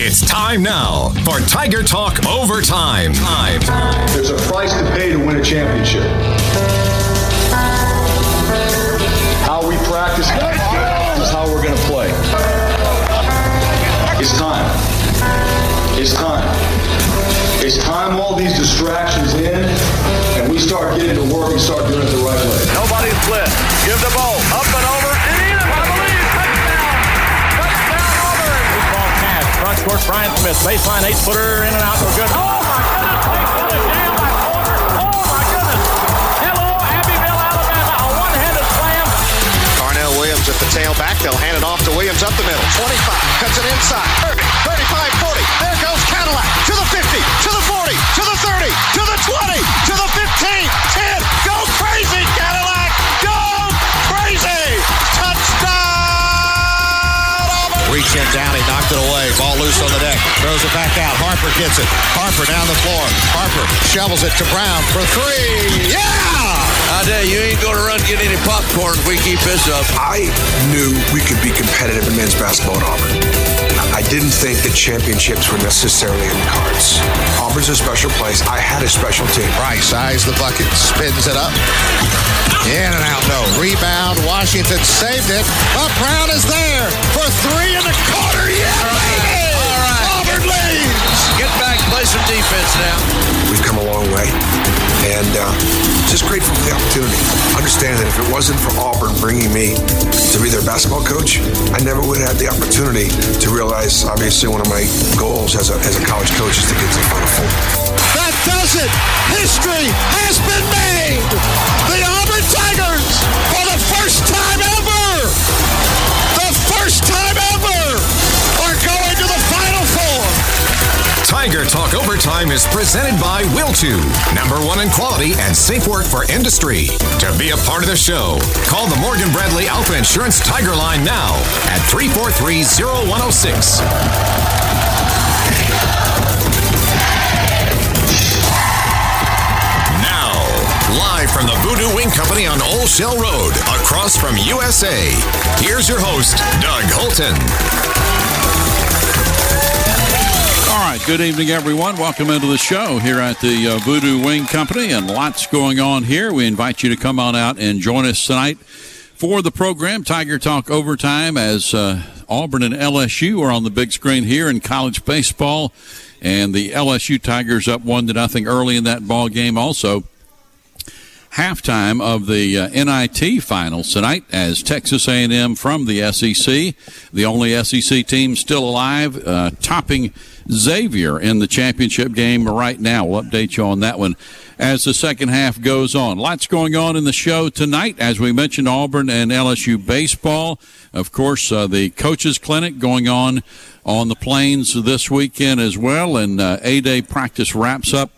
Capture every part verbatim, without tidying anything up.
It's time now for Tiger Talk Overtime. Time. There's a price to pay to win a championship. How we practice is how we're going to play. It's time. It's time. It's time all these distractions in, and we start getting to work and start doing it the right way. Nobody's split. Give the ball up and over, and in, I believe, touchdown. Touchdown, Auburn. Good ball pass. Front court, Brian Smith. Baseline, eight-footer, in and out for good. Oh, my goodness. Eight-footer down by Porter. Oh, my goodness. Hello, Abbeville, Alabama. A one-handed slam. Darnell Williams at the tailback. They'll hand it off to Williams up the middle. twenty-five. Cuts it inside. thirty. thirty-five, forty. There goes Cadillac. To the fifty. To the forty. To the thirty. To the twenty. To the fifteen. ten. Go crazy, Cadillac. Go crazy. Touchdown, Auburn. Reach in down. He knocked it away. Ball loose on the deck. Throws it back out. Harper gets it. Harper down the floor. Harper shovels it to Brown for three. Yeah! I tell you, you ain't going to run get any popcorn if we keep this up. I knew we could be competitive in men's basketball at Auburn. I didn't think that championships were necessarily in the cards. Auburn's a special place. I had a special team. Rice eyes the bucket, spins it up. In and out, no. Rebound, Washington saved it, but Brown is there for three in the quarter. Yeah, baby! All right. Auburn leads! Get back, play some defense now. We've come a long way. And uh, just grateful for the opportunity. Understand that if it wasn't for Auburn bringing me to be their basketball coach, I never would have had the opportunity to realize, obviously, one of my goals as a, as a college coach is to get to the Final Four. That does it! History has been made! The Auburn Tigers, for the first time ever, the first time ever, are going to the Final Four! Tiger Talk Overtime is presented by Wiltu, number one in quality and safe work for industry. To be a part of the show, call the Morgan Bradley Alpha Insurance Tiger Line now at three four three, zero one zero six. Now, live from the Voodoo Wing Company on Old Shell Road, across from U S A, here's your host, Doug Holton. All right, good evening, everyone. Welcome into the show here at the uh, Voodoo Wing Company, and lots going on here. We invite you to come on out and join us tonight for the program, Tiger Talk Overtime, as uh, Auburn and L S U are on the big screen here in college baseball, and the L S U Tigers up one to nothing early in that ball game. Also, halftime of the uh, N I T finals tonight as Texas A and M from the S E C, the only S E C team still alive, uh, topping Xavier in the championship game right now. We'll update you on that one as the second half goes on. Lots going on in the show tonight. As we mentioned, Auburn and L S U baseball. Of course, uh, the coaches clinic going on on the Plains this weekend as well, and uh, A-Day practice wraps up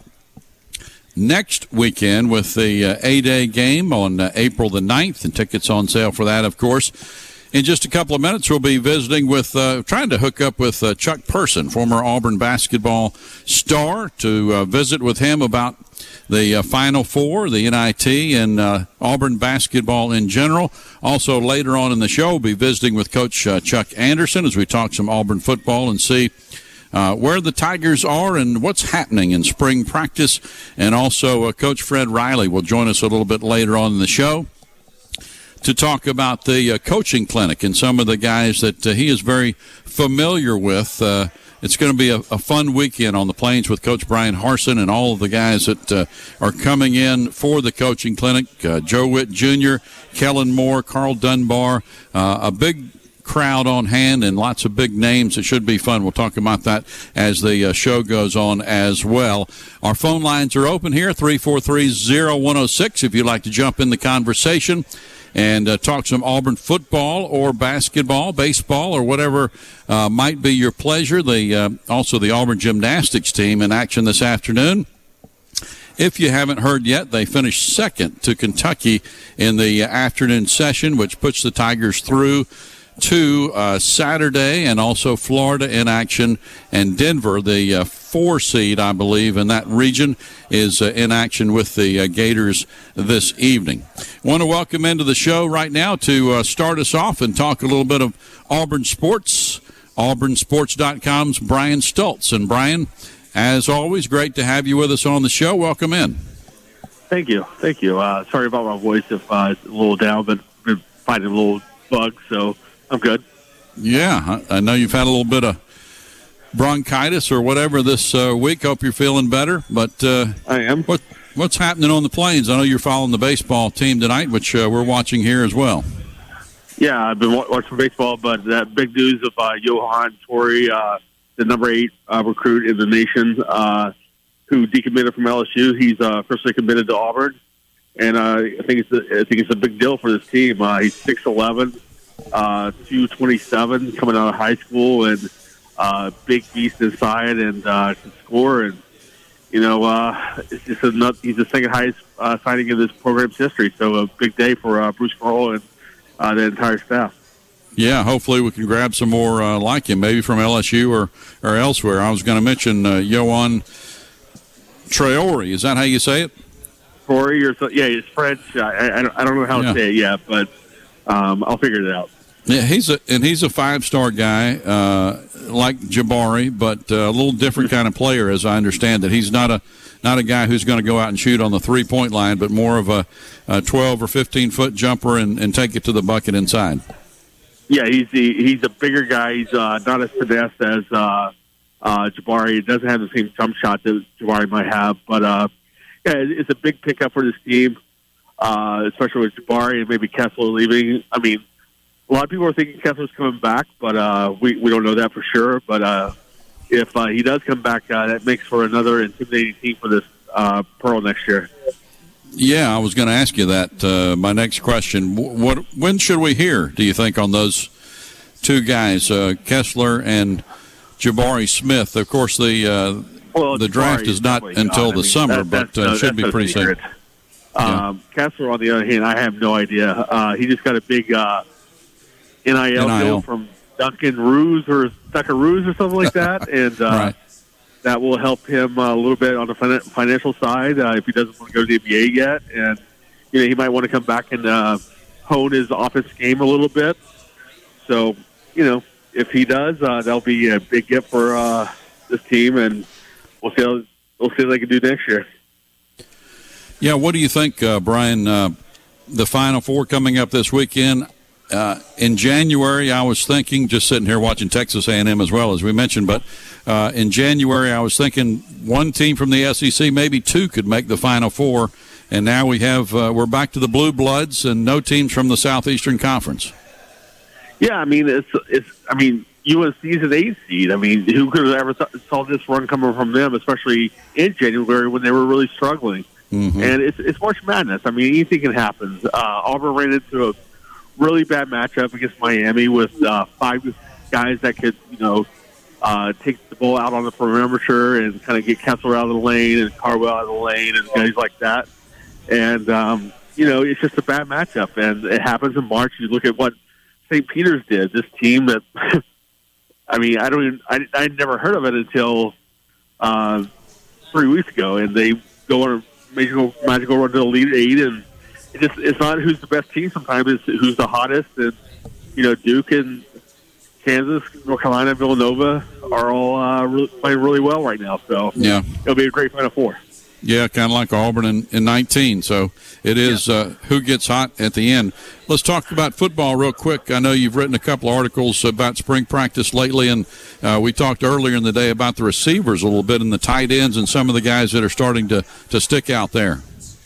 next weekend with the uh, A-Day game on uh, April the ninth, and tickets on sale for that, of course. In just a couple of minutes, we'll be visiting with, uh, trying to hook up with uh, Chuck Person, former Auburn basketball star, to uh, visit with him about the uh, Final Four, the N I T, and uh, Auburn basketball in general. Also, later on in the show, we'll be visiting with Coach uh, Chuck Anderson as we talk some Auburn football and see Uh, where the Tigers are and what's happening in spring practice. And also, uh, Coach Fred Riley will join us a little bit later on in the show to talk about the uh, coaching clinic and some of the guys that uh, he is very familiar with. Uh, it's going to be a, a fun weekend on the Plains with Coach Brian Harsin and all of the guys that uh, are coming in for the coaching clinic. Uh, Joe Witt Junior, Kellen Moore, Carl Dunbar, uh, a big crowd on hand and lots of big names. It should be fun. We'll talk about that as the uh, show goes on as well. Our phone lines are open here, three four three, zero one zero six, if you'd like to jump in the conversation and uh, talk some Auburn football or basketball, baseball, or whatever uh, might be your pleasure. The uh, also the Auburn gymnastics team in action this afternoon. If you haven't heard yet, they finished second to Kentucky in the afternoon session, which puts the Tigers through to uh, Saturday, and also Florida in action, and Denver, the uh, four seed, I believe, in that region, is uh, in action with the uh, Gators this evening. Want to welcome into the show right now to uh, start us off and talk a little bit of Auburn sports Auburn Sports dot com's Brian Stultz. And, Brian, as always, great to have you with us on the show. Welcome in. Thank you. Thank you. Uh, sorry about my voice if uh, it's a little down, but I've been fighting a little bug, so I'm good. Yeah, I know you've had a little bit of bronchitis or whatever this uh, week. Hope you're feeling better. But uh, I am. What, what's happening on the Plains? I know you're following the baseball team tonight, which uh, we're watching here as well. Yeah, I've been watching baseball, but that big news of uh, Johan Torre, uh, the number eight uh, recruit in the nation, uh, who decommitted from L S U. He's uh, officially committed to Auburn, and uh, I think it's a, I think it's a big deal for this team. Uh, he's six eleven, uh, two twenty-seven, coming out of high school, and uh, big beast inside, and uh, can score. And you know, uh, it's just a he's the second highest uh, signing in this program's history. So a big day for uh, Bruce Pearl and uh, the entire staff. Yeah, hopefully we can grab some more uh, like him, maybe from L S U or, or elsewhere. I was going to mention uh, Johan Traore. Is that how you say it? Traore, or so, yeah, it's French. I, I, I don't know how yeah. to say it yet, but um, I'll figure it out. Yeah, he's a and he's a five-star guy, uh, like Jabari, but uh, a little different kind of player, as I understand it. He's not a not a guy who's going to go out and shoot on the three-point line, but more of a, a twelve or fifteen-foot jumper and, and take it to the bucket inside. Yeah, he's the, he's a bigger guy. He's uh, not as finesse as uh, uh, Jabari. He doesn't have the same jump shot that Jabari might have, but uh, yeah, it's a big pickup for this team, uh, especially with Jabari and maybe Kessler leaving. I mean, a lot of people are thinking Kessler's coming back, but uh, we we don't know that for sure. But uh, if uh, he does come back, uh, that makes for another intimidating team for this uh, Pearl next year. Yeah, I was going to ask you that. Uh, my next question: What? When should we hear? Do you think on those two guys, uh, Kessler and Jabari Smith? Of course, the uh, well, the draft is not until the I mean, summer, that, but uh, no, should be pretty soon. Um, yeah. Kessler, on the other hand, I have no idea. Uh, he just got a big uh, N I L deal from Duncan Ruse or Tucker Ruse or something like that, and uh, right. that will help him uh, a little bit on the financial side uh, if he doesn't want to go to the N B A yet. And you know, he might want to come back and uh, hone his offense game a little bit. So, you know, if he does, uh, that'll be a big gift for uh, this team, and we'll see how, we'll see what they can do next year. Yeah, what do you think, uh, Brian? Uh, the Final Four coming up this weekend. Uh, in January, I was thinking, just sitting here watching Texas A and M as well, as we mentioned, but uh, in January, I was thinking one team from the S E C, maybe two, could make the Final Four, and now we have uh, we're back to the Blue Bloods and no teams from the Southeastern Conference. Yeah, I mean, it's it's. I mean, U S C's an eight seed. I mean, who could have ever th- saw this run coming from them, especially in January when they were really struggling? Mm-hmm. And it's it's March Madness. I mean, anything can happen. Uh, Auburn ran into a really bad matchup against Miami with uh, five guys that could, you know, uh, take the ball out on the perimeter and kind of get Kessler out of the lane and Carwell out of the lane and guys like that. And, um, you know, it's just a bad matchup. And it happens in March. You look at what Saint Peter's did, this team that, I mean, I don't even, I, I'd never heard of it until uh, three weeks ago. And they go on a magical, magical run to the Elite Eight, and It just, it's not who's the best team sometimes, it's who's the hottest. And, you know, Duke and Kansas, North Carolina, Villanova are all uh, really, playing really well right now. So yeah, it'll be a great Final Four. Yeah, kind of like Auburn in, in nineteen. So it is yeah. uh, who gets hot at the end. Let's talk about football real quick. I know you've written a couple of articles about spring practice lately, and uh, we talked earlier in the day about the receivers a little bit and the tight ends and some of the guys that are starting to, to stick out there.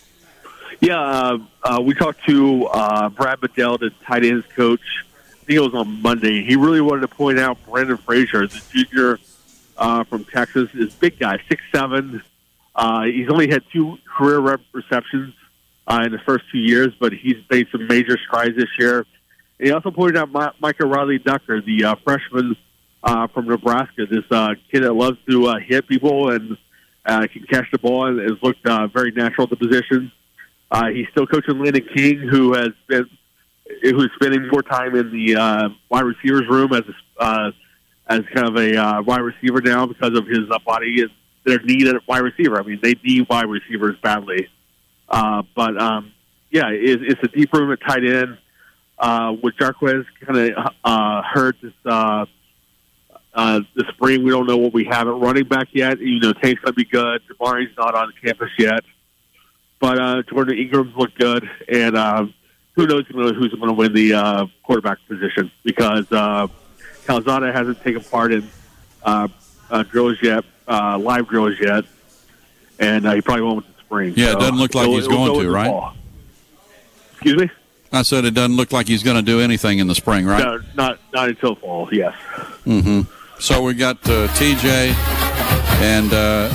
Yeah, uh, uh, we talked to uh, Brad Bedell, the tight ends coach. I think it was on Monday. He really wanted to point out Brandon Frazier, the junior uh, from Texas, is a big guy, six seven. Uh, he's only had two career rep receptions uh, in the first two years, but he's made some major strides this year. And he also pointed out Ma- Micah Riley Ducker, the uh, freshman uh, from Nebraska, this uh, kid that loves to uh, hit people and uh, can catch the ball and has looked uh, very natural at the position. Uh, he's still coaching Landon King, who has been who's spending more time in the uh, wide receivers room as a, uh, as kind of a uh, wide receiver now because of his uh, body and their need at wide receiver. I mean, they need wide receivers badly. Uh, but um, yeah, it, it's a deep room at tight end. Uh, with Jarquez kind of uh, hurt this uh, Uh, the spring, we don't know what we have at running back yet. You know, Tank's going to be good. Jamari's not on campus yet. But uh, Jordan Ingram's looked good. And uh, who knows who's going to win the uh, quarterback position, because uh, Calzada hasn't taken part in uh, uh, drills yet, uh, live drills yet. And uh, he probably won't with the spring. Yeah, so it doesn't look like he's going go to, right? Fall. Excuse me? I said it doesn't look like he's going to do anything in the spring, right? No, not, not until fall, yes. Mm-hmm. So we got uh, T J and uh,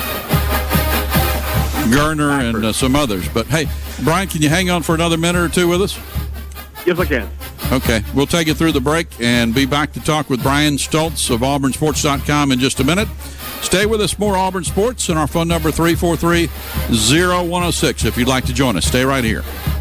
Gerner and uh, some others. But, hey, Brian, can you hang on for another minute or two with us? Yes, I can. Okay. We'll take you through the break and be back to talk with Brian Stoltz of Auburn Sports dot com in just a minute. Stay with us. More Auburn Sports, and our phone number three four three, zero one zero six if you'd like to join us. Stay right here.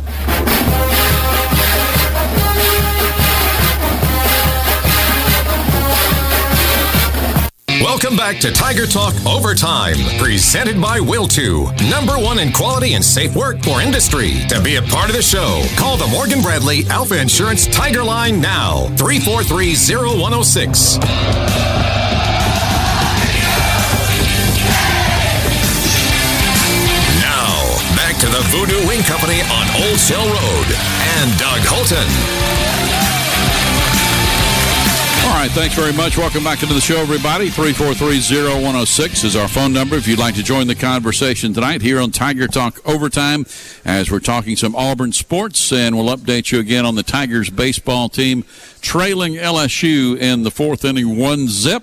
Welcome back to Tiger Talk Overtime, presented by Will two, number one in quality and safe work for industry. To be a part of the show, call the Morgan Bradley Alpha Insurance Tiger Line now, three four three, zero one zero six. Now, back to the Voodoo Wing Company on Old Shell Road and Doug Holton. All right, thanks very much. Welcome back into the show, everybody. three four three, zero one zero six is our phone number if you'd like to join the conversation tonight here on Tiger Talk Overtime, as we're talking some Auburn sports, and we'll update you again on the Tigers baseball team trailing L S U in the fourth inning, one zip,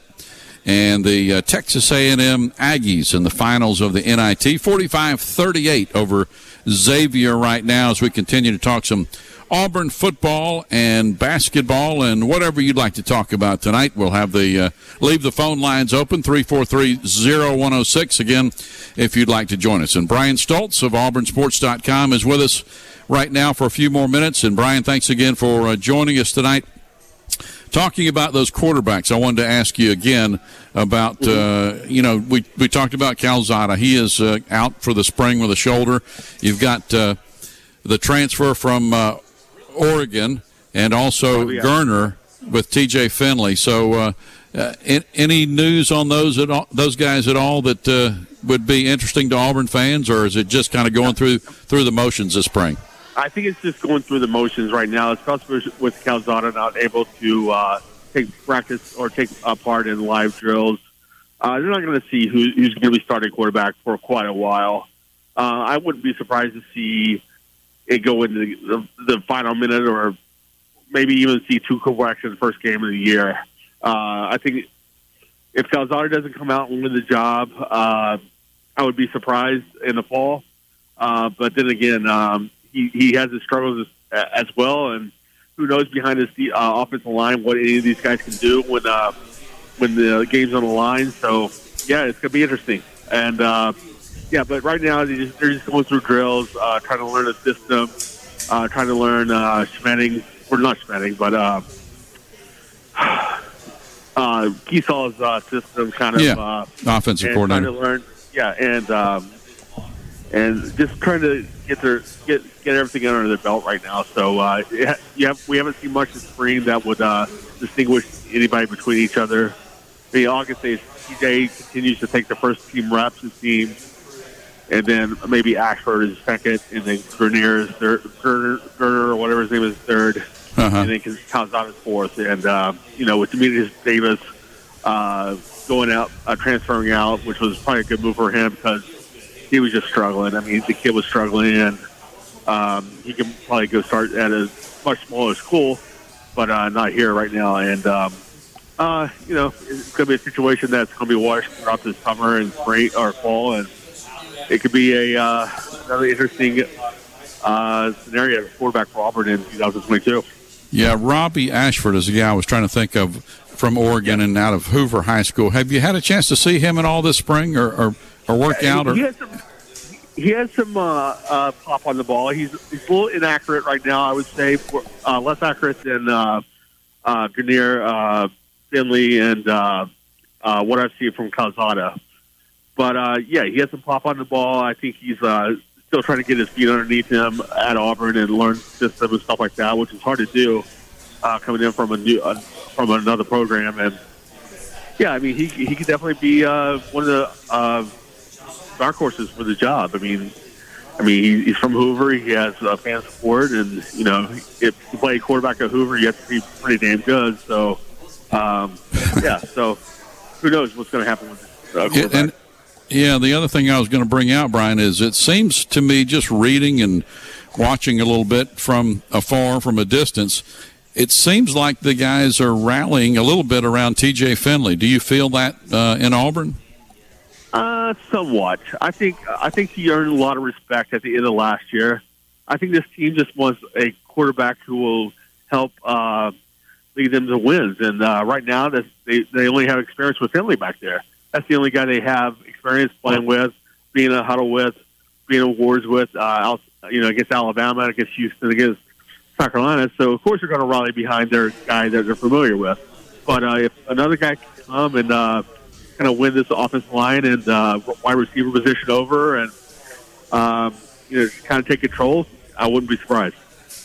and the uh, Texas A and M Aggies in the finals of the N I T, forty-five thirty-eight over Xavier right now, as we continue to talk some Auburn football and basketball and whatever you'd like to talk about tonight. We'll have the uh, leave the phone lines open, three four three, zero one zero six, again, if you'd like to join us. And Brian Stoltz of Auburn Sports dot com is with us right now for a few more minutes. And, Brian, thanks again for uh, joining us tonight. Talking about those quarterbacks, I wanted to ask you again about, uh, you know, we, we talked about Calzada. He is uh, out for the spring with a shoulder. You've got uh, the transfer from uh, Oregon, and also oh, yeah. Gerner with T J Finley. So, uh, uh, in, any news on those at all, those guys at all that uh, would be interesting to Auburn fans, or is it just kind of going through through the motions this spring? I think it's just going through the motions right now, especially with Calzada not able to uh, take practice or take a part in live drills. Uh, they're not going to see who, who's going to be starting quarterback for quite a while. Uh, I wouldn't be surprised to see it go into the, the, the final minute, or maybe even see two quarterbacks in the first game of the year. Uh, I think if Calzada doesn't come out and win the job, uh, I would be surprised in the fall. Uh, but then again, um, he, he has his struggles as, as well, and who knows behind his uh, offensive line what any of these guys can do when uh, when the game's on the line. So, yeah, it's going to be interesting. And, uh, yeah, but right now they're just, they're just going through drills, uh, trying to learn the system, uh, trying to learn uh, Schmetting, or not Schmetting, but uh, uh, Keesall's uh, system, kind of yeah. uh, offensive coordinator. Trying to learn, yeah, and um, and just trying to get their get get everything under their belt right now. So uh, yeah, you have, we haven't seen much in spring that would uh, distinguish anybody between each other. I mean, August T J continues to take the first team reps, it seems. And then maybe Ashford is second, and then Grenier is third, Gerner, Gerner or whatever his name is, third, uh-huh. and then Calzada is fourth. And, uh, you know, with Demetrius Davis uh, going out, uh, transferring out, which was probably a good move for him because he was just struggling. I mean, the kid was struggling, and um, he can probably go start at a much smaller school, but uh, not here right now. And, um, uh, you know, it's going to be a situation that's going to be watched throughout this summer and spring or fall, and it could be a uh, another interesting uh, scenario for quarterback for Auburn in two thousand twenty-two. Yeah, Robbie Ashford is the guy I was trying to think of from Oregon yeah. and out of Hoover High School. Have you had a chance to see him at all this spring, or or, or work yeah, out? Or? He has some, he has some uh, uh, pop on the ball. He's, he's a little inaccurate right now, I would say, uh, less accurate than uh, uh, Grenier, uh, Finley, and uh, uh, what I've seen from Calzada. But, uh, yeah, he has some pop on the ball. I think he's uh, still trying to get his feet underneath him at Auburn and learn system and stuff like that, which is hard to do uh, coming in from a new uh, from another program. And yeah, I mean, he he could definitely be uh, one of the uh, dark horses for the job. I mean, I mean, he, he's from Hoover. He has uh, fan support, and you know, if you play quarterback at Hoover, you have to be pretty damn good. So, um, yeah. So, who knows what's going to happen with this uh, quarterback? And, yeah, the other thing I was going to bring out, Brian, is it seems to me, just reading and watching a little bit from afar, from a distance, it seems like the guys are rallying a little bit around T J Finley. Do you feel that uh, in Auburn? Uh, somewhat. I think I think he earned a lot of respect at the end of last year. I think this team just wants a quarterback who will help uh, lead them to wins. And uh, right now, that they they only have experience with Finley back there. That's the only guy they have experience playing with, being in a huddle with, being in awards with. Uh, out, you know, against Alabama, against Houston, against South Carolina. So of course they're going to rally behind their guy that they're familiar with. But uh, if another guy can come and uh, kind of win this offensive line and uh, wide receiver position over, and um, you know, kind of take control, I wouldn't be surprised.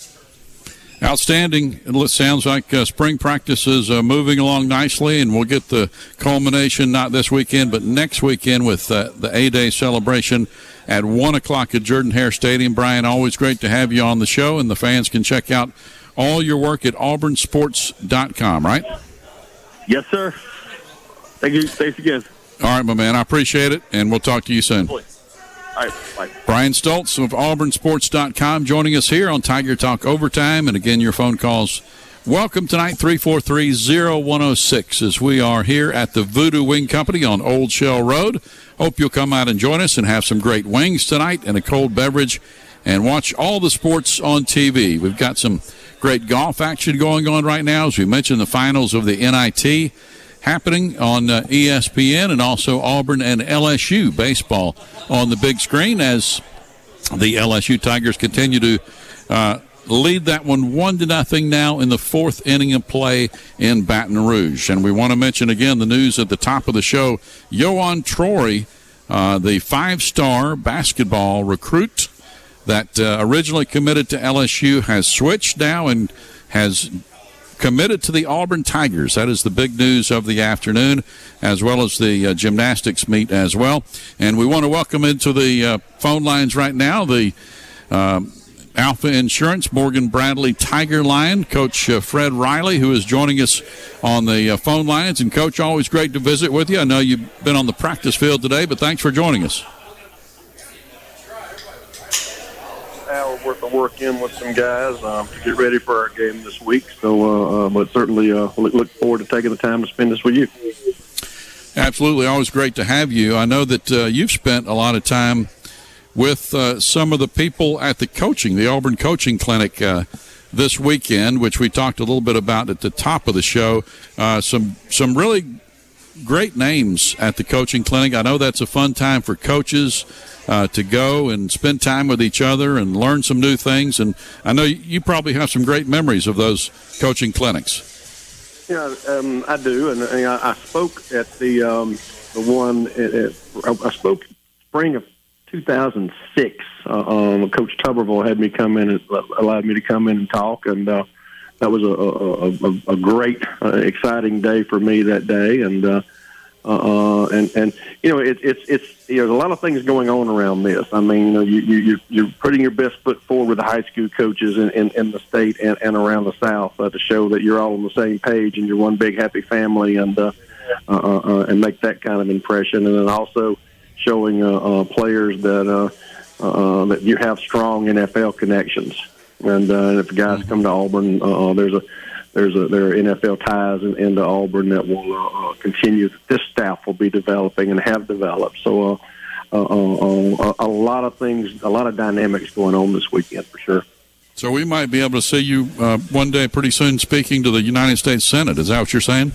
Outstanding. It sounds like uh, spring practice is uh, moving along nicely, and we'll get the culmination not this weekend, but next weekend with uh, the A-Day celebration at one o'clock at Jordan-Hare Stadium. Brian, always great to have you on the show, and the fans can check out all your work at auburn sports dot com, right? Yes, sir. Thank you. Thanks again. All right, my man. I appreciate it, and we'll talk to you soon. All right, bye. Brian Stoltz of auburn sports dot com joining us here on Tiger Talk Overtime. And again, your phone calls welcome tonight, three four three, zero one zero six, as we are here at the Voodoo Wing Company on Old Shell Road. Hope you'll come out and join us and have some great wings tonight and a cold beverage and watch all the sports on T V. We've got some great golf action going on right now. As we mentioned, the finals of the N I T happening on uh, E S P N, and also Auburn and L S U baseball on the big screen as the L S U Tigers continue to uh, lead that one one to nothing now in the fourth inning of play in Baton Rouge. And we want to mention again the news at the top of the show. Yohan Troy, uh, the five-star basketball recruit that uh, originally committed to L S U, has switched now and has committed to the Auburn Tigers. That is the big news of the afternoon, as well as the uh, gymnastics meet as well. And we want to welcome into the uh, phone lines right now the um, Alpha Insurance Morgan Bradley Tiger Line, Coach uh, Fred Riley, who is joining us on the uh, phone lines. And, Coach, always great to visit with you. I know you've been on the practice field today, but thanks for joining us. Hour worth of work in with some guys um, to get ready for our game this week. So, uh, uh, but certainly uh, look, look forward to taking the time to spend this with you. Absolutely, always great to have you. I know that uh, you've spent a lot of time with uh, some of the people at the coaching, the Auburn Coaching Clinic uh, this weekend, which we talked a little bit about at the top of the show. Uh, some some really great names at the coaching clinic. I know that's a fun time for coaches uh, to go and spend time with each other and learn some new things. And I know you probably have some great memories of those coaching clinics. Yeah, um, I do. And, and I, I spoke at the um, the one, at, at, I spoke spring of two thousand six. Uh, um, Coach Tuberville had me come in and allowed me to come in and talk. And uh, that was a, a, a, a great, uh, exciting day for me that day. And, uh, uh, and, and, you know, it, it's, it's, you know, there's a lot of things going on around this. I mean, you know, you, you, you're putting your best foot forward with the high school coaches in, in, in the state and, and around the South uh, to show that you're all on the same page and you're one big happy family, and, uh, uh, uh, and make that kind of impression. And then also showing, uh, uh players that, uh, uh, that you have strong N F L connections. And uh, if guys come to Auburn, uh, there's a there's a there are N F L ties in, into Auburn that will uh, continue. This staff will be developing and have developed. So uh, uh, uh, a, a lot of things, a lot of dynamics going on this weekend for sure. So we might be able to see you uh, one day pretty soon speaking to the United States Senate. Is that what you're saying?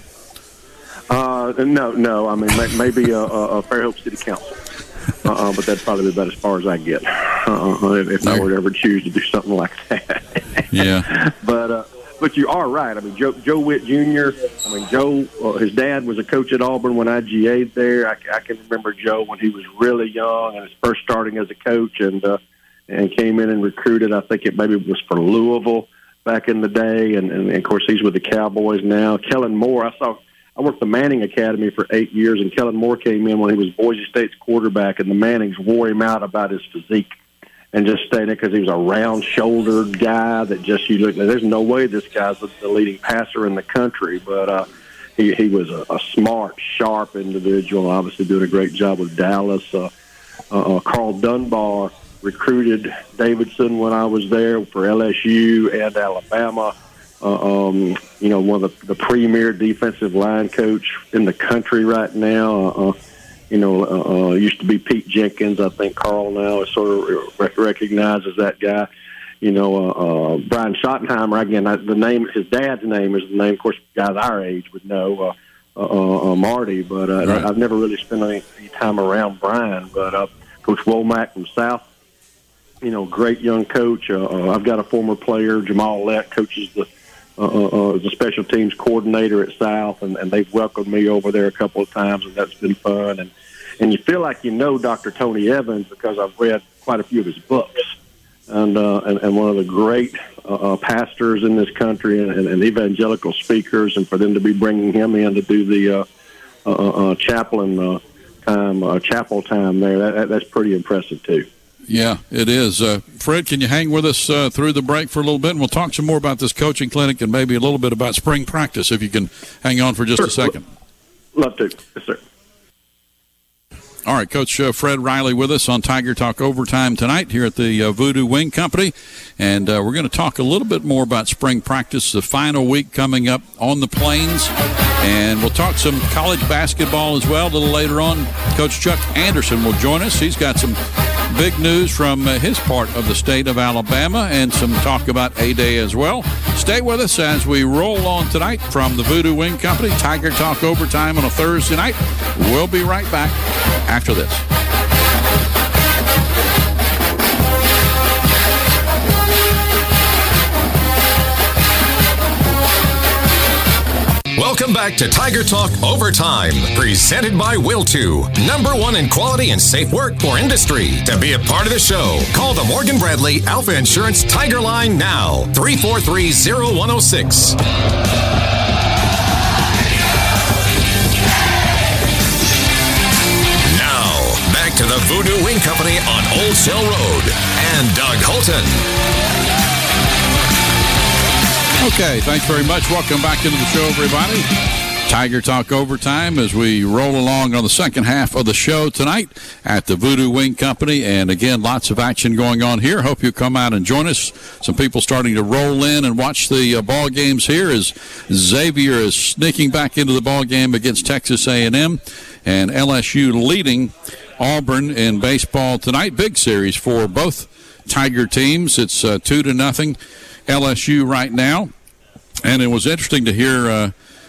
Uh, no, no. I mean, maybe a, a Fairhope City Council. Uh-uh, but that'd probably be about as far as I get uh-uh, if, if I were to ever choose to do something like that. Yeah. But uh, but you are right. I mean, Joe, Joe Witt Junior I mean, Joe, uh, his dad was a coach at Auburn when I G A'd there. I, I can remember Joe when he was really young and his first starting as a coach, and uh, and came in and recruited. I think it maybe was for Louisville back in the day, and, and of course he's with the Cowboys now. Kellen Moore, I saw I worked the Manning Academy for eight years, and Kellen Moore came in when he was Boise State's quarterback, and the Mannings wore him out about his physique and just staying there because he was a round-shouldered guy that just you look. There's no way this guy's the leading passer in the country, but uh, he he was a, a smart, sharp individual. Obviously, doing a great job with Dallas. Uh, uh, uh, Carl Dunbar recruited Davidson when I was there for L S U and Alabama. Uh, um, you know, one of the, the premier defensive line coach in the country right now. Uh, you know, uh, uh, used to be Pete Jenkins. I think Carl now is sort of re- recognized as that guy. You know, uh, uh, Brian Schottenheimer, again, I, the name, his dad's name is the name, of course, guys our age would know, uh, uh, uh, Marty, but uh, right. I've never really spent any, any time around Brian. But uh, Coach Womack from South, you know, great young coach. Uh, uh, I've got a former player, Jamal Lett, coaches the Uh, uh, as a special teams coordinator at South, and, and they've welcomed me over there a couple of times, and that's been fun. And and you feel like you know Doctor Tony Evans because I've read quite a few of his books, and uh, and, and one of the great uh, uh, pastors in this country and, and, and evangelical speakers, and for them to be bringing him in to do the uh, uh, uh, chaplain uh, time, uh, chapel time there, that, that, that's pretty impressive too. Yeah, it is. Uh, Fred, can you hang with us uh, through the break for a little bit? And we'll talk some more about this coaching clinic and maybe a little bit about spring practice, if you can hang on for just sure. a second. Love to. Yes, sir. All right, Coach uh, Fred Riley with us on Tiger Talk Overtime tonight here at the uh, Voodoo Wing Company. And uh, we're going to talk a little bit more about spring practice, the final week coming up on the Plains. And we'll talk some college basketball as well a little later on. Coach Chuck Anderson will join us. He's got some big news from uh, his part of the state of Alabama and some talk about A-Day as well. Stay with us as we roll on tonight from the Voodoo Wing Company. Tiger Talk Overtime on a Thursday night. We'll be right back after this. Welcome back to Tiger Talk Overtime, presented by Wiltu, number one in quality and safe work for industry. To be a part of the show, call the Morgan Bradley Alpha Insurance Tiger Line now, three four three, zero one zero six. Now, back to the Voodoo Wing Company on Old Shell Road and Doug Holton. Okay, thanks very much. Welcome back into the show, everybody. Tiger Talk Overtime as we roll along on the second half of the show tonight at the Voodoo Wing Company. And again, lots of action going on here. Hope you come out and join us. Some people starting to roll in and watch the uh, ball games here as Xavier is sneaking back into the ball game against Texas A and M, and L S U leading Auburn in baseball tonight. Big series for both Tiger teams. It's uh, two to nothing. L S U right now, and it was interesting to hear uh,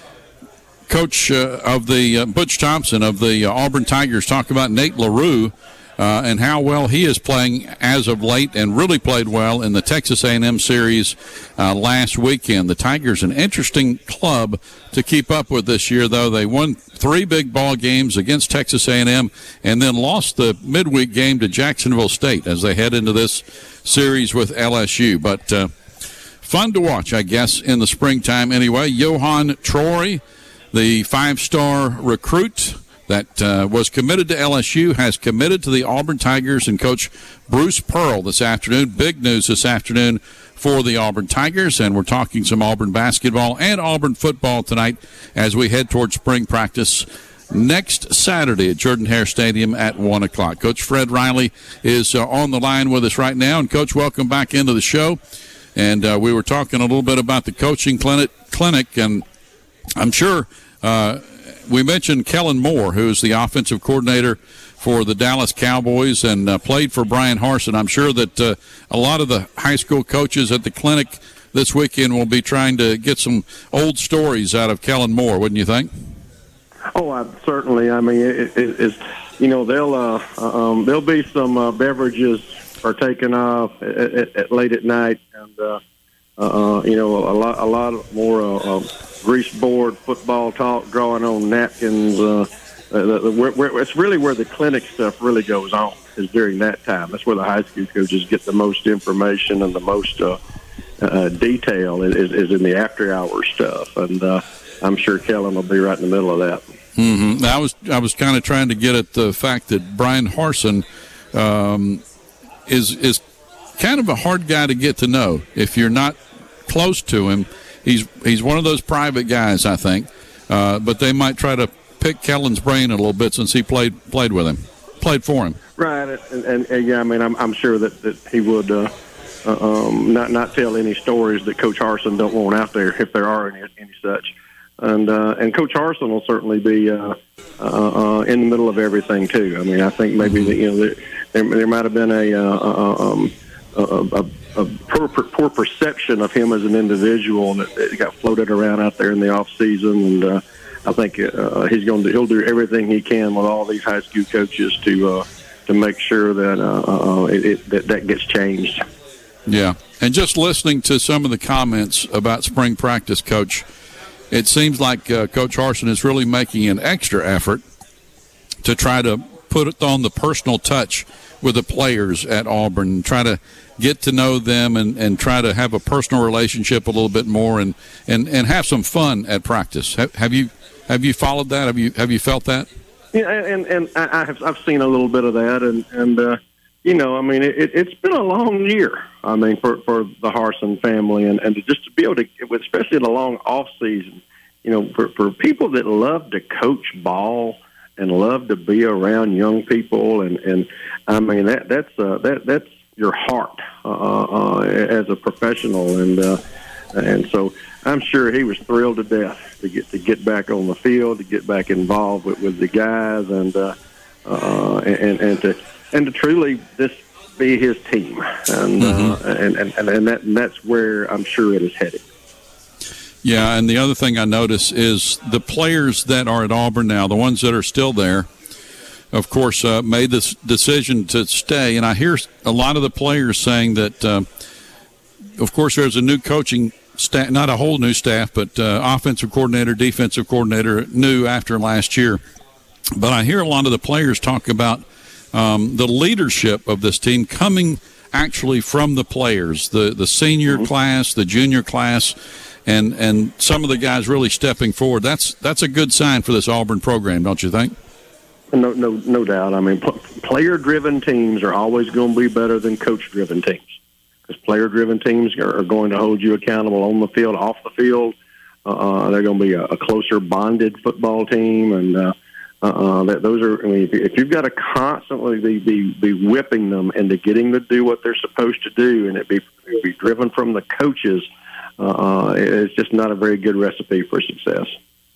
Coach uh, of the uh, Butch Thompson of the uh, Auburn Tigers talk about Nate LaRue uh, and how well he is playing as of late, and really played well in the Texas A and M series uh, last weekend. The Tigers, an interesting club to keep up with this year, though. They won three big ball games against Texas A and M and then lost the midweek game to Jacksonville State as they head into this series with L S U. But uh, fun to watch, I guess, in the springtime anyway. Johan Troy, the five-star recruit that uh, was committed to L S U, has committed to the Auburn Tigers, and Coach Bruce Pearl this afternoon. Big news this afternoon for the Auburn Tigers, and we're talking some Auburn basketball and Auburn football tonight as we head towards spring practice next Saturday at Jordan-Hare Stadium at one o'clock. Coach Fred Riley is uh, on the line with us right now. And, Coach, welcome back into the show. And uh, we were talking a little bit about the coaching clinic, clinic and I'm sure uh, we mentioned Kellen Moore, who's the offensive coordinator for the Dallas Cowboys and uh, played for Brian Harsin. I'm sure that uh, a lot of the high school coaches at the clinic this weekend will be trying to get some old stories out of Kellen Moore, wouldn't you think? Oh, I, certainly. I mean, it, it, it's you know they'll uh, um, there'll be some uh, beverages partaken of at, at, at late at night, and uh, uh, you know a lot a lot more uh, uh, grease board football talk, drawing on napkins. Uh, the, the, where, where, it's really where the clinic stuff really goes on, is during that time. That's where the high school coaches get the most information and the most uh, uh, detail is, is in the after hour stuff. And uh, I'm sure Kellen will be right in the middle of that. Mm-hmm. I was I was kind of trying to get at the fact that Brian Harsin um, is is kind of a hard guy to get to know. If you're not close to him, he's he's one of those private guys, I think. Uh, but they might try to pick Kellen's brain a little bit since he played played with him, played for him. Right, and, and, and yeah, I mean, I'm, I'm sure that, that he would uh, uh, um, not not tell any stories that Coach Harsin don't want out there, if there are any, any such. And uh, and Coach Harsin will certainly be uh, uh, uh, in the middle of everything too. I mean, I think maybe mm-hmm. that, you know there there, there might have been a uh, uh, um, a, a, a poor, poor perception of him as an individual that, that got floated around out there in the off season, and uh, I think uh, he's going to he'll do everything he can with all these high school coaches to uh, to make sure that uh, uh, it, it, that that gets changed. Yeah, and just listening to some of the comments about spring practice, Coach, it seems like uh, Coach Harsin is really making an extra effort to try to put it on the personal touch with the players at Auburn, try to get to know them and, and try to have a personal relationship a little bit more and, and, and have some fun at practice. Have, have you have you followed that? Have you have you felt that? Yeah, and and I have I've seen a little bit of that, and and uh, you know, I mean, it, it's been a long year. I mean, for for the Harsin family, and, and to just to be able to, especially in a long off season, you know, for for people that love to coach ball and love to be around young people, and, and I mean that that's uh, that that's your heart uh, uh, as a professional, and uh, and so I'm sure he was thrilled to death to get to get back on the field, to get back involved with, with the guys, and uh, uh, and and to and to truly this be his team, and mm-hmm. uh, and, and and that and that's where I'm sure it is headed. Yeah, and the other thing I notice is the players that are at Auburn now, the ones that are still there, of course, uh, made this decision to stay. And I hear a lot of the players saying that, uh, of course, there's a new coaching staff, not a whole new staff, but uh, offensive coordinator, defensive coordinator, new after last year. But I hear a lot of the players talk about um, the leadership of this team coming actually from the players, the, the senior mm-hmm. class, the junior class, and and some of the guys really stepping forward. That's that's a good sign for this Auburn program, don't you think? No, no, no doubt. I mean, p- player-driven teams are always going to be better than coach-driven teams, because player-driven teams are, are going to hold you accountable on the field, off the field. Uh, they're going to be a, a closer bonded football team, and uh, uh, that those are. I mean, if, if you've got to constantly be, be be whipping them into getting to do what they're supposed to do, and it be it be driven from the coaches. Uh, it's just not a very good recipe for success.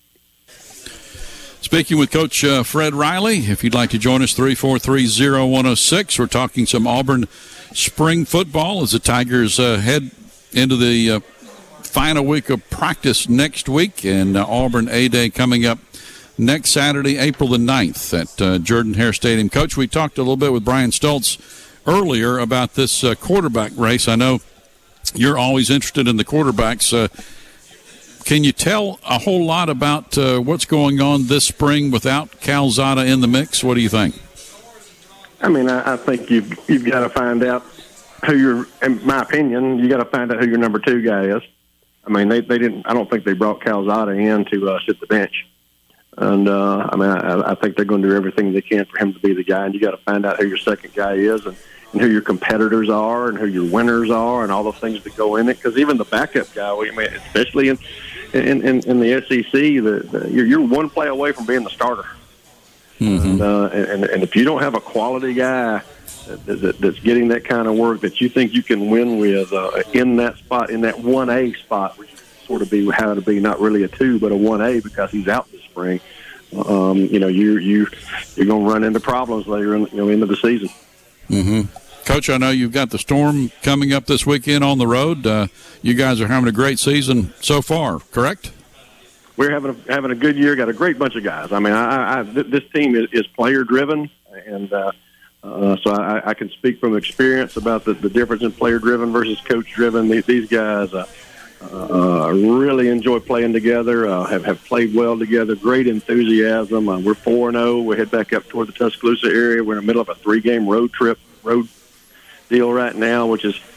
Speaking with Coach uh, Fred Riley, if you'd like to join us, three four three, zero one zero six. We're talking some Auburn spring football as the Tigers uh, head into the uh, final week of practice next week, and uh, Auburn A-Day coming up next Saturday, April the ninth at uh, Jordan-Hare Stadium. Coach, we talked a little bit with Brian Stoltz earlier about this uh, quarterback race. I know you're always interested in the quarterbacks. Uh, can you tell a whole lot about uh, what's going on this spring without Calzada in the mix? What do you think? I mean, I, I think you've you've got to find out who your, in my opinion, you got to find out who your number two guy is. I mean, they they didn't. I don't think they brought Calzada in to uh, sit the bench, and uh, I mean, I, I think they're going to do everything they can for him to be the guy. And you got to find out who your second guy is, and. and who your competitors are and who your winners are and all the things that go in it. Because even the backup guy, I mean, especially in in, in, in the S E C, the, the, you're, you're one play away from being the starter. Mm-hmm. And, uh, and, and if you don't have a quality guy that, that, that's getting that kind of work that you think you can win with uh, in that spot, in that one A spot, which sort of be how to be not really a two, but a one A because he's out this spring, um, you know, you, you, you're going to run into problems later in, you know, into the season. Mm-hmm. Coach, I know you've got the Storm coming up this weekend on the road. Uh, you guys are having a great season so far, correct? We're having a, having a good year. Got a great bunch of guys. I mean, I, I, this team is, is player-driven, and uh, uh, so I, I can speak from experience about the, the difference in player-driven versus coach-driven. These, these guys uh, uh, really enjoy playing together, uh, have, have played well together, great enthusiasm. Uh, we're four and oh. We head back up toward the Tuscaloosa area. We're in the middle of a three-game road trip, road deal right now, which is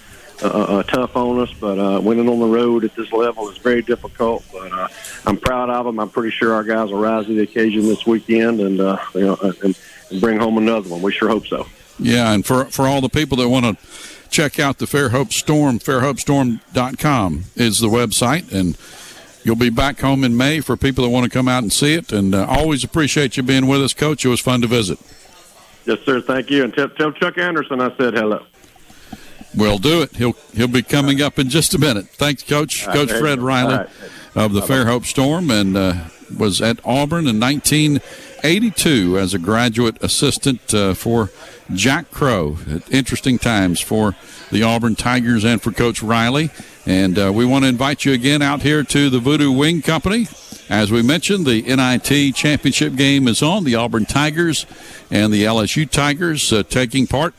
uh, uh, tough on us, but uh, winning on the road at this level is very difficult. But uh, I'm proud of them. I'm pretty sure our guys will rise to the occasion this weekend and uh, you know and, and bring home another one. We sure hope so. Yeah, and for for all the people that want to check out the Fairhope Storm, fairhope storm dot com is the website, and you'll be back home in May for people that want to come out and see it. And uh, always appreciate you being with us, Coach. It was fun to visit. Yes, sir. Thank you. And tell, tell Chuck Anderson I said hello. We'll do it. He'll he'll be coming up in just a minute. Thanks, Coach. Right, Coach Fred Riley right. of the Bye-bye. Fairhope Storm, and uh, was at Auburn in nineteen eighty-two as a graduate assistant uh, for Jack Crow. Interesting times for the Auburn Tigers and for Coach Riley. And uh, we want to invite you again out here to the Voodoo Wing Company. As we mentioned, the N I T championship game is on. The Auburn Tigers and the L S U Tigers uh, taking part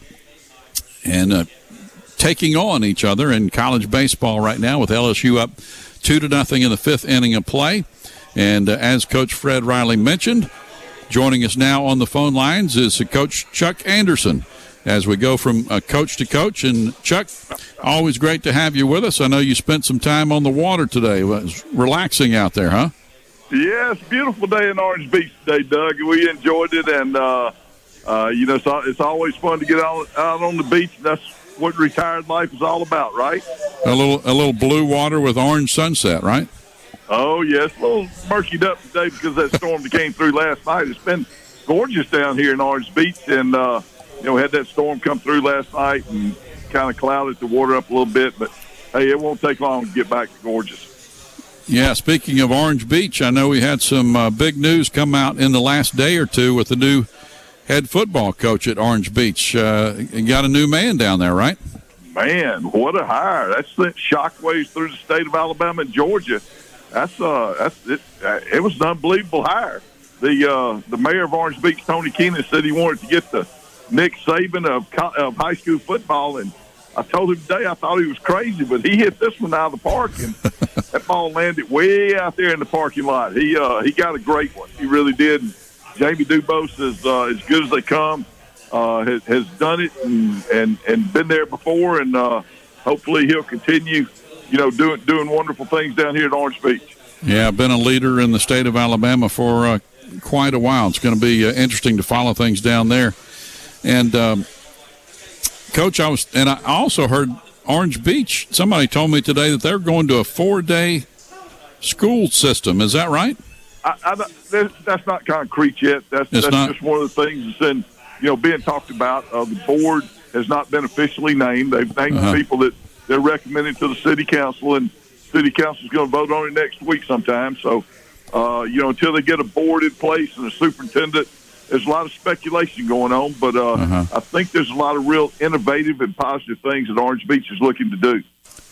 and uh, taking on each other in college baseball right now, with L S U up two to nothing in the fifth inning of play. And uh, as Coach Fred Riley mentioned, joining us now on the phone lines is uh, Coach Chuck Anderson, as we go from uh, coach to coach. And Chuck, always great to have you with us. I know you spent some time on the water today. It was relaxing out there, huh? Yeah, it's a beautiful day in Orange Beach today, Doug. We enjoyed it, and uh, uh, you know, it's, it's always fun to get out, out on the beach. And that's what retired life is all about, right? A little, a little blue water with orange sunset, right? Oh yes, a little murkied up today because of that storm that came through last night. It's been gorgeous down here in Orange Beach, and uh, you know, we had that storm come through last night and kind of clouded the water up a little bit. But hey, it won't take long to get back to gorgeous. Yeah, speaking of Orange Beach, I know we had some uh, big news come out in the last day or two with the new head football coach at Orange Beach. Uh, you got a new man down there, right? Man, what a hire! That's sent shockwaves through the state of Alabama and Georgia. That's uh, that's it. Uh, it was an unbelievable hire. The uh, the mayor of Orange Beach, Tony Keenan, said he wanted to get the Nick Saban of, of high school football, and I told him today I thought he was crazy, but he hit this one out of the park, and that ball landed way out there in the parking lot. He uh, he got a great one. He really did. And Jamie Dubose is uh, as good as they come. Uh, has, has done it and, and, and been there before, and uh, hopefully he'll continue, you know, doing doing wonderful things down here at Orange Beach. Yeah, been a leader in the state of Alabama for uh, quite a while. It's going to be uh, interesting to follow things down there. And um, Coach, I was, and I also heard Orange Beach. Somebody told me today that they're going to a four-day school system. Is that right? I, I, that's not concrete yet. That's, that's not? just one of the things that's in, you know, being talked about. Uh, the board has not been officially named. They've named Uh-huh. the people that they're recommending to the city council, and city council is going to vote on it next week sometime. So, uh, you know, until they get a board in place and a superintendent, there's a lot of speculation going on. But uh, Uh-huh. I think there's a lot of real innovative and positive things that Orange Beach is looking to do.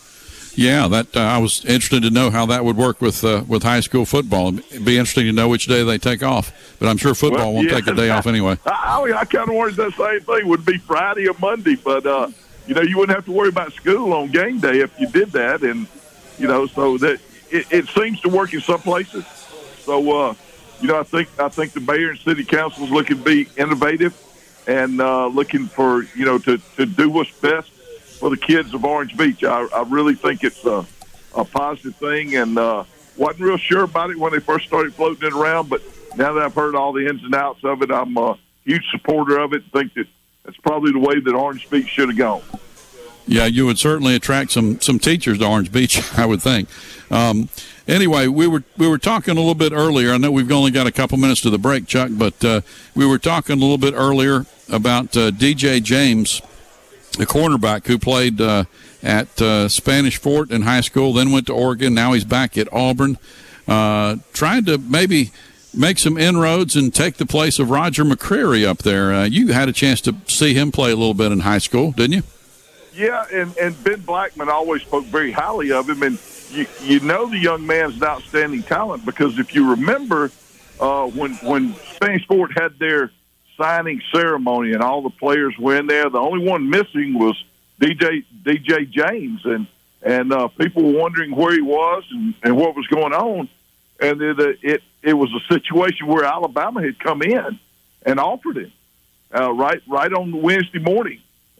Yeah, that uh, I was interested to know how that would work with uh, with high school football. It'd be interesting to know which day they take off. But I'm sure football Well, won't yeah. take a day off anyway. I, I kind of worried that same thing. Would it be Friday or Monday? But, uh, you know, you wouldn't have to worry about school on game day if you did that. And, you know, so that it, it seems to work in some places. So, uh, you know, I think I think the mayor and city council is looking to be innovative and uh, looking for, you know, to, to do what's best for the kids of Orange Beach. I, I really think it's a, a positive thing, and uh, wasn't real sure about it when they first started floating it around, but now that I've heard all the ins and outs of it, I'm a huge supporter of it. Think that that's probably the way that Orange Beach should have gone. Yeah, you would certainly attract some some teachers to Orange Beach, I would think. Um, anyway, we were we were talking a little bit earlier. I know we've only got a couple minutes to the break, Chuck, but uh, we were talking a little bit earlier about uh, D J James, the cornerback who played uh, at uh, Spanish Fort in high school, then went to Oregon. Now he's back at Auburn, uh, trying to maybe make some inroads and take the place of Roger McCreary up there. Uh, you had a chance to see him play a little bit in high school, didn't you? Yeah, and, and Ben Blackman always spoke very highly of him, and you, you know the young man's an outstanding talent because if you remember uh, when when Spanish Fort had their signing ceremony and all the players were in there, the only one missing was D J D J James, and and uh, people were wondering where he was and, and what was going on, and it, uh, it it was a situation where Alabama had come in and offered him uh, right right on Wednesday morning.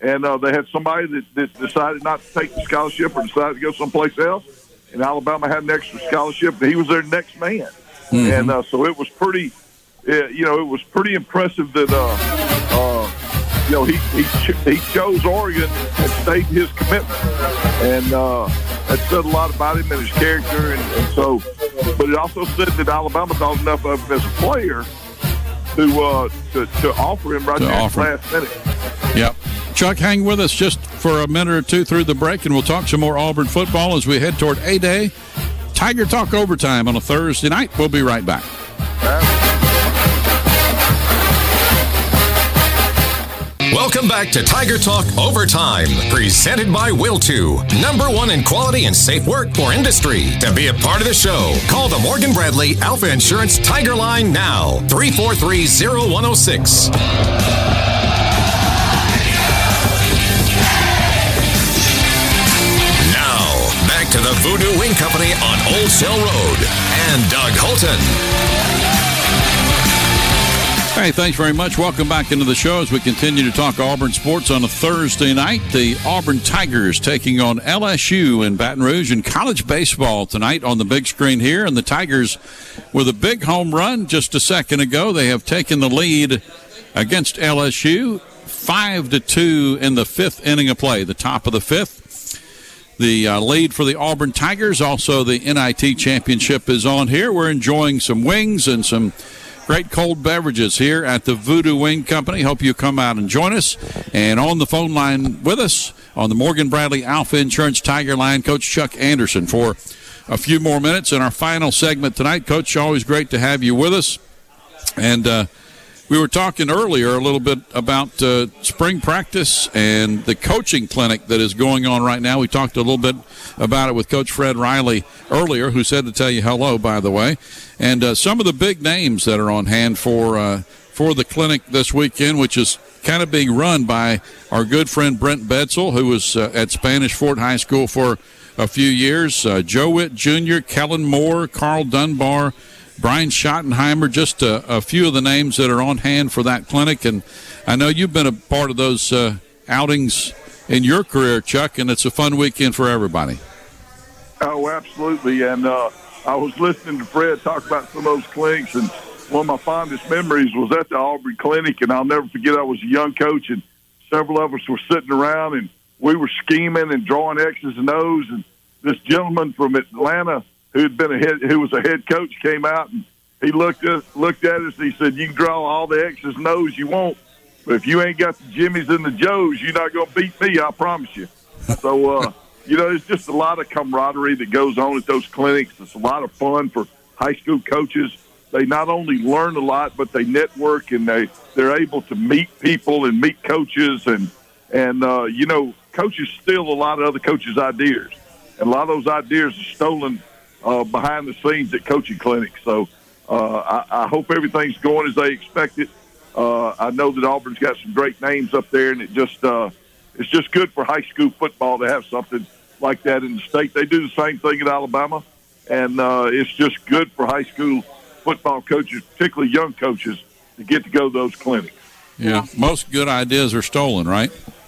and uh, they had somebody that, that decided not to take the scholarship or decided to go someplace else, and Alabama had an extra scholarship, and he was their next man. Mm-hmm. And uh, so it was pretty, uh, you know, it was pretty impressive that, uh, uh, you know, he he, ch- he chose Oregon and stayed his commitment, and uh, that said a lot about him and his character, and, and so, but it also said that Alabama thought enough of him as a player to uh, to, to offer him right there at the last minute. Yep. Chuck, hang with us just for a minute or two through the break, and we'll talk some more Auburn football as we head toward A-Day. Tiger Talk Overtime on a Thursday night. We'll be right back. Welcome back to Tiger Talk Overtime, presented by Will two, number one in quality and safe work for industry. To be a part of the show, call the Morgan Bradley Alpha Insurance Tiger Line now, three four three, zero one zero six. Now, back to the Voodoo Wing Company on Old Shell Road and Doug Holton. Hey, thanks very much. Welcome back into the show as we continue to talk Auburn sports on a Thursday night. The Auburn Tigers taking on L S U in Baton Rouge in college baseball tonight on the big screen here. And the Tigers with a big home run just a second ago. They have taken the lead against L S U five to two in the fifth inning of play, the top of the fifth. The uh, lead for the Auburn Tigers. Also, the N I T championship is on here. We're enjoying some wings and some great cold beverages here at the Voodoo Wing Company. Hope you come out and join us. And on the phone line with us on the Morgan Bradley Alpha Insurance Tiger Line, Coach Chuck Anderson for a few more minutes in our final segment tonight. Coach, always great to have you with us. And uh, we were talking earlier a little bit about uh, spring practice and the coaching clinic that is going on right now. We talked a little bit about it with Coach Fred Riley earlier, who said to tell you hello, by the way. And uh, some of the big names that are on hand for uh, for the clinic this weekend, which is kind of being run by our good friend Brent Bedsel, who was uh, at Spanish Fort High School for a few years. Uh, Joe Witt Junior, Kellen Moore, Carl Dunbar, Brian Schottenheimer, just a, a few of the names that are on hand for that clinic. And I know you've been a part of those uh, outings in your career, Chuck, and it's a fun weekend for everybody. Oh, absolutely. And uh, I was listening to Fred talk about some of those clinics, and one of my fondest memories was at the Auburn Clinic, and I'll never forget I was a young coach, and several of us were sitting around, and we were scheming and drawing X's and O's, and this gentleman from Atlanta who had been a head, who was a head coach came out, and he looked at looked at us. And he said, "You can draw all the X's and O's you want, but if you ain't got the Jimmies and the Joes, you're not going to beat me. I promise you." So, uh, you know, there's just a lot of camaraderie that goes on at those clinics. It's a lot of fun for high school coaches. They not only learn a lot, but they network, and they they're able to meet people and meet coaches, and and uh, you know, coaches steal a lot of other coaches' ideas, and a lot of those ideas are stolen Uh, behind the scenes at coaching clinics. So uh, I, I hope everything's going as they expect it. Uh, I know that Auburn's got some great names up there, and it just uh, it's just good for high school football to have something like that in the state. They do the same thing at Alabama, and uh, it's just good for high school football coaches, particularly young coaches, to get to go to those clinics. Yeah, most good ideas are stolen, right?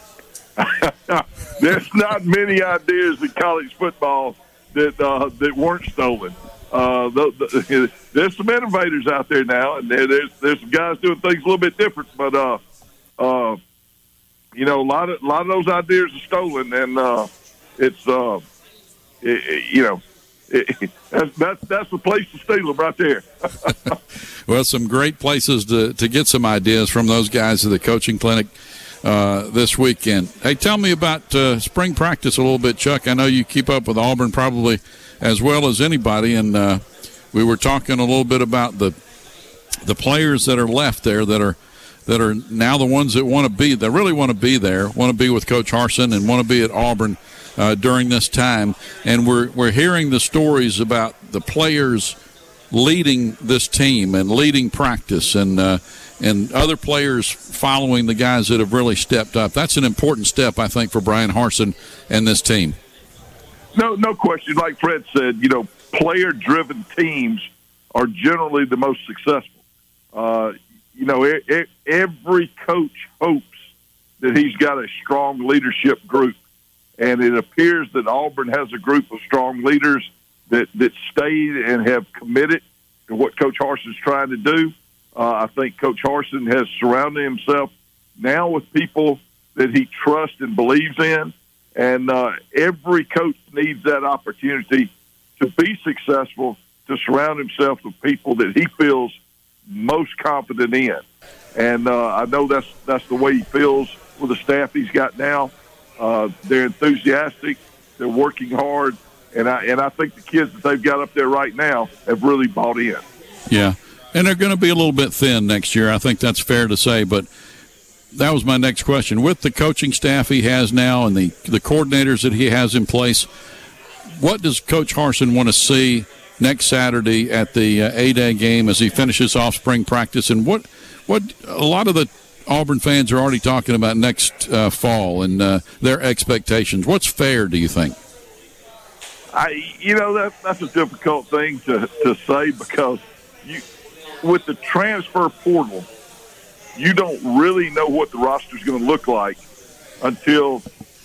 There's not many ideas in college football that uh, that weren't stolen. Uh, the, the, there's some innovators out there now, and there, there's there's some guys doing things a little bit different. But uh, uh, you know, a lot of a lot of those ideas are stolen, and uh, it's uh, it, it, you know, it, that's, that's that's the place to steal them right there. Well, some great places to to get some ideas from those guys at the coaching clinic Uh, this weekend. Hey, tell me about uh, spring practice a little bit, Chuck. I know you keep up with Auburn probably as well as anybody, and uh, we were talking a little bit about the the players that are left there that are that are now the ones that want to be, that really want to be there, want to be with Coach Harsin and want to be at Auburn uh, during this time. And we're we're hearing the stories about the players leading this team and leading practice, and uh, and other players following the guys that have really stepped up. That's an important step, I think, for Brian Harsin and this team. No, no question. Like Fred said, you know, player-driven teams are generally the most successful. Uh, you know, it, it, every coach hopes that he's got a strong leadership group. And it appears that Auburn has a group of strong leaders that, that stayed and have committed to what Coach Harson's trying to do. Uh, I think Coach Harson has surrounded himself now with people that he trusts and believes in. And uh, every coach needs that opportunity to be successful, to surround himself with people that he feels most confident in. And uh, I know that's that's the way he feels with the staff he's got now. Uh, they're enthusiastic. They're working hard. And I, and I think the kids that they've got up there right now have really bought in. Yeah, and they're going to be a little bit thin next year. I think that's fair to say, but that was my next question. With the coaching staff he has now and the, the coordinators that he has in place, what does Coach Harson want to see next Saturday at the uh, A-Day game as he finishes off spring practice? And what, what a lot of the Auburn fans are already talking about next uh, fall and uh, their expectations. What's fair, do you think? I, you know, that, that's a difficult thing to, to say because you, with the transfer portal, you don't really know what the roster is going to look like until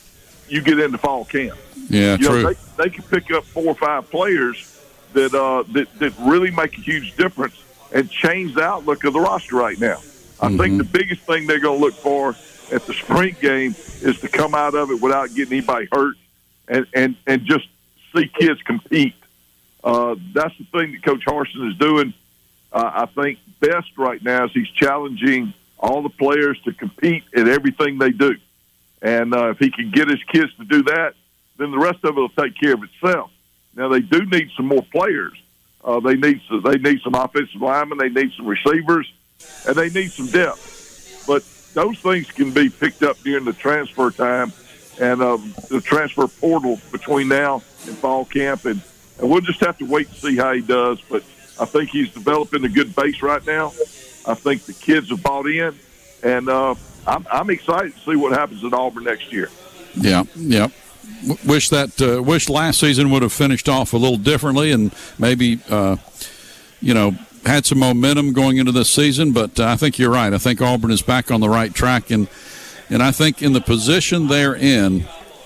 you get into fall camp. Yeah, you true. Know, they, they can pick up four or five players that, uh, that that really make a huge difference and change the outlook of the roster right now. I mm-hmm. think the biggest thing they're going to look for at the spring game is to come out of it without getting anybody hurt and, and, and just see kids compete. Uh, that's the thing that Coach Harson is doing. Uh, I think best right now is he's challenging all the players to compete in everything they do. And uh, if he can get his kids to do that, then the rest of it will take care of itself. Now, they do need some more players. Uh, they need some, they need some offensive linemen. They need some receivers. And they need some depth. But those things can be picked up during the transfer time and um, the transfer portal between now and fall camp. And, and we'll just have to wait and see how he does. But I think he's developing a good base right now. I think the kids have bought in. And uh, I'm, I'm excited to see what happens at Auburn next year. Yeah, yeah. Wish that uh, wish last season would have finished off a little differently and maybe, uh, you know, had some momentum going into this season. But uh, I think you're right. I think Auburn is back on the right track. And, and I think in the position they're in,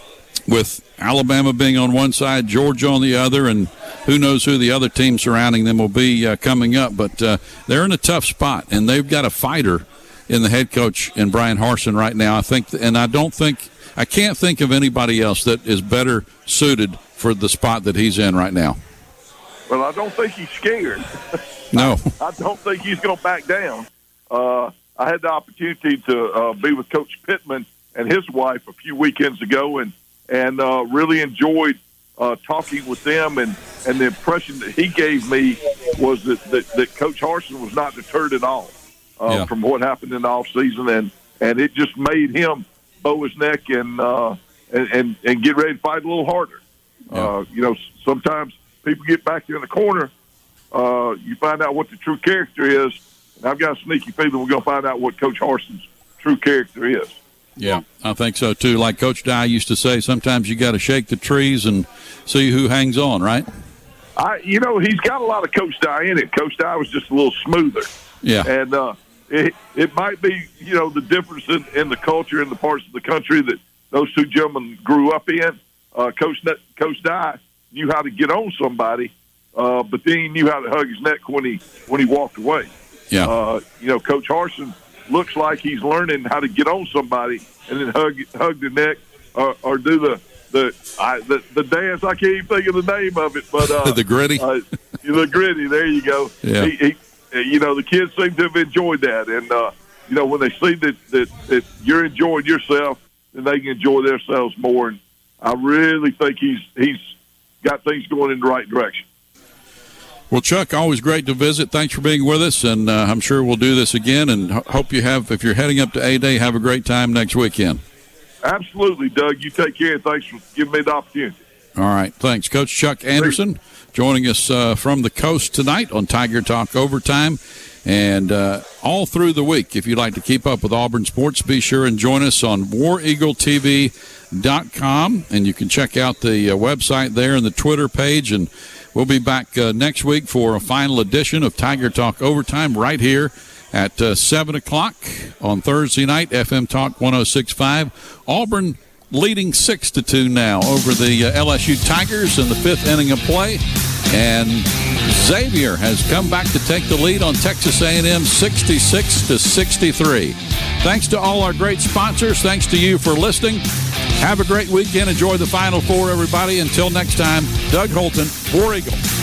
with Alabama being on one side, Georgia on the other, and who knows who the other team surrounding them will be uh, coming up. But uh, they're in a tough spot, and they've got a fighter in the head coach in Brian Harsin right now. I think, and I don't think, I can't think of anybody else that is better suited for the spot that he's in right now. Well, I don't think he's scared. No. I, I don't think he's going to back down. Uh, I had the opportunity to uh, be with Coach Pittman and his wife a few weekends ago, and and uh, really enjoyed uh, talking with them. And, and the impression that he gave me was that, that, that Coach Harsin was not deterred at all uh, yeah. from what happened in the offseason. And, and it just made him bow his neck and, uh, and, and, and get ready to fight a little harder. Yeah. Uh, you know, sometimes people get back there in the corner. Uh, you find out what the true character is. And I've got a sneaky feeling we're going to find out what Coach Harsin's true character is. Yeah, I think so, too. Like Coach Dye used to say, sometimes you got to shake the trees and see who hangs on, right? I, you know, he's got a lot of Coach Dye in it. Coach Dye was just a little smoother. Yeah. And uh, it, it might be, you know, the difference in, in the culture in the parts of the country that those two gentlemen grew up in. Uh, Coach Coach Dye knew how to get on somebody, uh, but then he knew how to hug his neck when he when he walked away. Yeah. Uh, you know, Coach Harsin looks like he's learning how to get on somebody and then hug hug the neck or, or do the the, I, the the dance. I can't even think of the name of it, but uh, the gritty. Uh, the gritty. There you go. Yeah. He, he, you know, the kids seem to have enjoyed that, and uh, you know, when they see that, that that you're enjoying yourself, then they can enjoy themselves more. And I really think he's he's got things going in the right direction. Well, Chuck, always great to visit. Thanks for being with us, and uh, I'm sure we'll do this again. And ho- hope you have, if you're heading up to A-Day, have a great time next weekend. Absolutely, Doug. You take care, and thanks for giving me the opportunity. All right, thanks. Coach Chuck Anderson joining us uh, from the coast tonight on Tiger Talk Overtime. And uh, all through the week, if you'd like to keep up with Auburn sports, be sure and join us on war eagle t v dot com. And you can check out the uh, website there and the Twitter page. And we'll be back uh, next week for a final edition of Tiger Talk Overtime right here at uh, seven o'clock on Thursday night, F M Talk one oh six point five. Auburn leading six to two now over the uh, L S U Tigers in the fifth inning of play. And Xavier has come back to take the lead on Texas A and M sixty-six to sixty-three. Thanks to all our great sponsors. Thanks to you for listening. Have a great weekend. Enjoy the Final Four, everybody. Until next time, Doug Holton, War Eagle.